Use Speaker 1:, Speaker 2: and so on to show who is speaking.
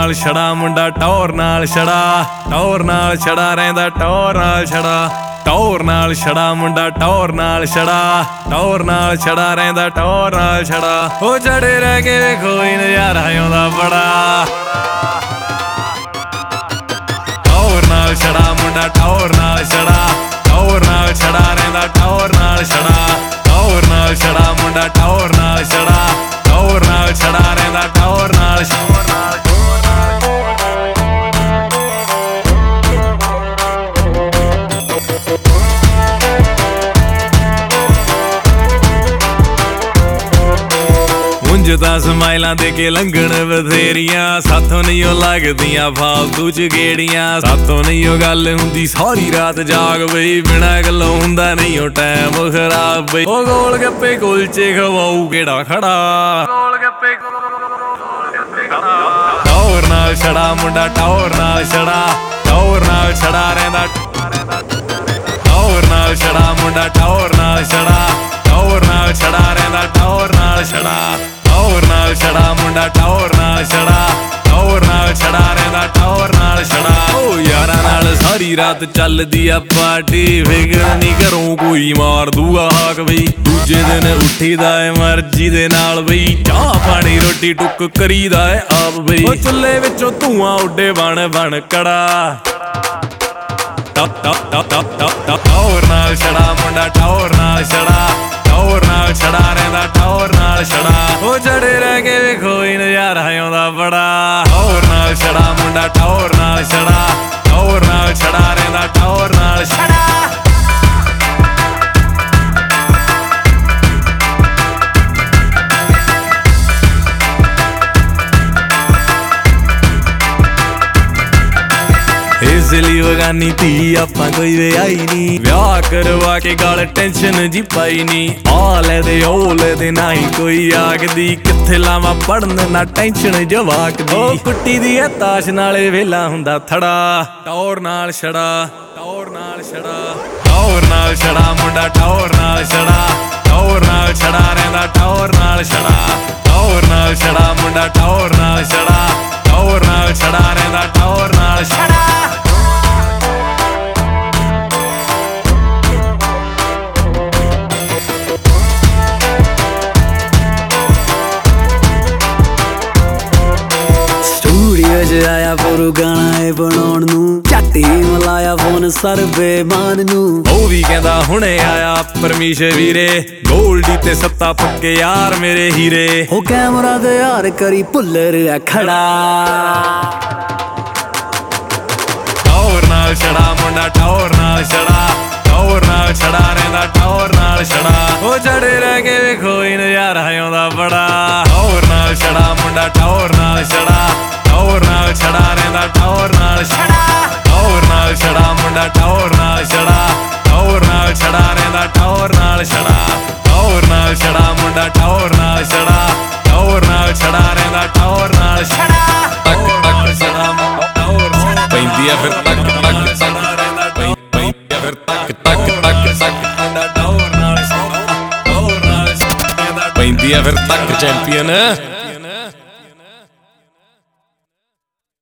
Speaker 1: नाल छड़ा मुंडा टौर नाल छड़ा, टौर नाल छड़ा रहिंदा टौर नाल छड़ा, टौर नाल छड़ा मुंडा टौर नाल छड़ा, टौर नाल छड़ा रहिंदा टौर नाल छड़ा। ओ जड़े रह के वेखो ही नज़ारा आउंदा बड़ा, टौर नाल छड़ा मुंडा टौर नाल छड़ा, टौर नाल छड़ा रहिंदा टौर नाल छड़ा, टौर नाल छड़ा मुंडा टौर नाल छड़ा, टौर नाल छड़ा रहिंदा टौर नाल छड़ा। ਉਂਝ ਤਾਂ ਸਮਾਈਲਾਂ ਦੇ ਕੇ ਲੰਘਣ ਬਥੇਰੀਆਂ, ਸਾਥੋਂ ਨਹੀਂ ਉਹ ਲੱਗਦੀਆਂ ਫਾਲਤੂ ਚ ਗੇੜੀਆਂ, ਸਾਥੋਂ ਨਹੀਂ ਉਹ ਗੱਲ ਹੁੰਦੀ ਸਾਰੀ ਰਾਤ ਜਾਗ ਬਈ, ਬਿਨਾਂ ਗੱਲੋਂ ਹੁੰਦਾ ਨਹੀਂ ਉਹ ਟਾਈਮ ਖਰਾਬ ਬਈ। ਉਹ ਗੋਲ ਗੱਪੇ ਕੁਲਚੇ ਖਵਾਊ ਕਿਹੜਾ ਖੜਾ, ਗੋਲ ਗੱਪੇ ਟੌਰ ਨਾਲ ਛੜਾ ਮੁੰਡਾ ਟੌਰ ਨਾਲ ਛੜਾ, ਟੌਰ ਨਾਲ ਛੜਾ ਰਹਿੰਦਾ ਟੌਰ ਨਾਲ ਛੜਾ ਮੁੰਡਾ ਟੌਰ ਨਾਲ ਛੜਾ, ਟੌਰ ਨਾਲ ਛੜਾ ਰਹਿੰਦਾ ਟੌਰ ਨਾਲ ਛੜਾ, ਟੌਰ ਨਾਲ ਛੜਾ ਮੁੰਡਾ ਟੌਰ ਨਾਲ ਛੜਾ, ਟੌਰ ਨਾਲ ਛੜਾ ਰਹਿੰਦਾ ਟੌਰ ਨਾਲ ਛੜਾ। ਓ ਯਾਰਾਂ ਨਾਲ ਸਾਰੀ ਰਾਤ ਚੱਲਦੀ ਆ ਪਾਰਟੀ, ਫਿਕਰ ਨਹੀਂ ਘਰੋਂ ਕੋਈ ਮਾਰ ਦੂਗਾ ਹਾਕ ਬਈ, ਦੂਜੇ ਦਿਨ ਉੱਠੀਦਾ ਏ ਮਰਜ਼ੀ ਦੇ ਨਾਲ ਬਈ, ਚਾਹ ਪਾਣੀ ਰੋਟੀ ਟੁੱਕ ਕਰੀਦਾ ਏ ਆਪ ਬਈ। ਓ ਚੁੱਲ੍ਹੇ ਵਿੱਚੋਂ ਧੂਆਂ ਉੱਡੇ ਬਣ ਬਣ ਕੜਾ, ਟੌਰ ਨਾਲ ਛੜਾ ਮੁੰਡਾ ਟੌਰ ਨਾਲ ਛੜਾ, ਟੌਰ ਨਾਲ ਛੜਾ ਰਹਿੰਦਾ ਟੌਰ ਨਾਲ ਛੜਾ। ਉਹ ਜੜੇ ਰਹਿ ਕੇ ਵੇਖੋ ਹੀ ਨਜ਼ਾਰਾ ਆਉਂਦਾ ਬੜਾ, ਟੌਰ ਨਾਲ ਛੜਾ ਮੁੰਡਾ ਟੌਰ ਨਾਲ ਛੜਾ, ਟੌਰ ਨਾਲ ਛੜਾ ਰਹਿੰਦਾ ਟੌਰ ਨਾਲ ਛੜਾ। ਇਸ ਲਈ ਵਗਾਨੀ ਧੀ ਆਪਾਂ ਕੋਈ ਵਿਆਹੀ ਨੀ, ਵਿਆਹ ਕਰਵਾ ਕੇ ਗਲ ਟੈਨਸ਼ਨ ਜੀ ਪਾਈ ਨੀ, ਆ ਲੈ ਦੇ ਉਹ ਲੈ ਦੇ ਨਾ ਹੀ ਕੋਈ ਆਖਦੀ, ਕਿੱਥੇ ਲਾਵਾਂ ਪੜਨ ਨਾ ਟੈਨਸ਼ਨ ਜਵਾਕ ਦੀ। ਉਹ ਕੁੱਟੀ ਦੀ ਐ ਤਾਸ਼ ਨਾਲੇ ਵੇਲਾ ਹੁੰਦਾ ਥੜਾ, ਟੌਰ ਨਾਲ ਛੜਾ, ਟੌਰ ਨਾਲ ਛੜਾ, ਟੌਰ ਨਾਲ ਛੜਾ ਮੁੰਡਾ ਟੌਰ ਨਾਲ ਛੜਾ, ਟੌਰ ਨਾਲ ਛੜਾ ਰਹਿੰਦਾ ਟੌਰ ਨਾਲ ਛੜਾ, ਟੌਰ ਨਾਲ ਛੜਾ ਮੁੰਡਾ ਟੌਰ ਨਾਲ ਛੜਾ, ਟੌਰ ਨਾਲ ਛੜਾ ਰਹਿੰਦਾ ਟੌਰ ਨਾਲ ਛੜਾ।
Speaker 2: ਆਇਆ ਪੁਰ ਗਾਣਾ ਏ ਬਣਾਉਣ ਨੂੰ, ਝੱਟ ਹੀ ਮਲਾਇਆ ਫੋਨ ਸਰਵੇ ਮਾਨ ਨੂੰ,
Speaker 1: ਉਹ ਵੀ ਕਹਿੰਦਾ ਹੁਣੇ ਆਇਆ ਪਰਮੀਸ਼ ਵੀਰੇ, ਗੋਲਡੀ ਤੇ ਸੱਤਾ ਪੱਕੇ ਯਾਰ ਮੇਰੇ ਹੀਰੇ।
Speaker 2: ਉਹ ਕੈਮਰਾ ਦੇ ਯਾਰ ਕਰੀ ਭੁੱਲਰ ਆ ਖੜਾ,
Speaker 1: ਟੌਰ ਨਾਲ ਛੜਾ ਮੁੰਡਾ ਟੌਰ ਨਾਲ ਛੜਾ, ਟੌਰ ਨਾਲ ਛੜਾ ਰਹਿੰਦਾ ਟੌਰ ਨਾਲ ਛੜਾ। ਉਹ ਜੜੇ ਰਹਿ ਕੇ ਵੇਖੋ ਹੀ ਨਜ਼ਾਰਾ ਆਉਂਦਾ ਬੜਾ, ਟੌਰ ਨਾਲ ਛੜਾ ਮੁੰਡਾ ਟੌਰ ਨਾਲ ਛੜਾ, ਟੌਰ ਨਾਲ ਛੜਾ ਰਹਿੰਦਾ ਟੌਰ ਨਾਲ ਛੜਾ, ਟੌਰ ਨਾਲ ਛੜਾ ਮੁੰਡਾ ਟੌਰ ਨਾਲ ਛੜਾ, ਟੌਰ ਨਾਲ ਛੜਾ ਰਹਿੰਦਾ ਟੌਰ ਨਾਲ ਛੜਾ, ਟੌਰ ਨਾਲ ਛੜਾ ਮੁੰਡਾ ਟੌਰ ਨਾਲ ਛੜਾ, ਟੌਰ ਨਾਲ ਛੜਾ ਰਹਿੰਦਾ ਟੌਰ ਨਾਲ ਛੜਾ। ਟੱਕ ਟੱਕ ਛੜਾ ਮੁੰਡਾ ਟੌਰ ਪੈਂਦੀ ਆ ਫਿਰ ਟੱਕ ਟੱਕ ਛੜਾ ਰਹਿੰਦਾ ਪੈਂਦੀ ਆ ਫਿਰ ਟੱਕ ਟੱਕ ਟੱਕ ਟੱਕ ਮੁੰਡਾ ਟੌਰ ਨਾਲ ਛੜਾ, ਟੌਰ ਨਾਲ ਛੜਾ ਰਹਿੰਦਾ ਪੈਂਦੀ ਆ ਫਿਰ ਟੱਕ ਚੈਂਪੀਅਨ।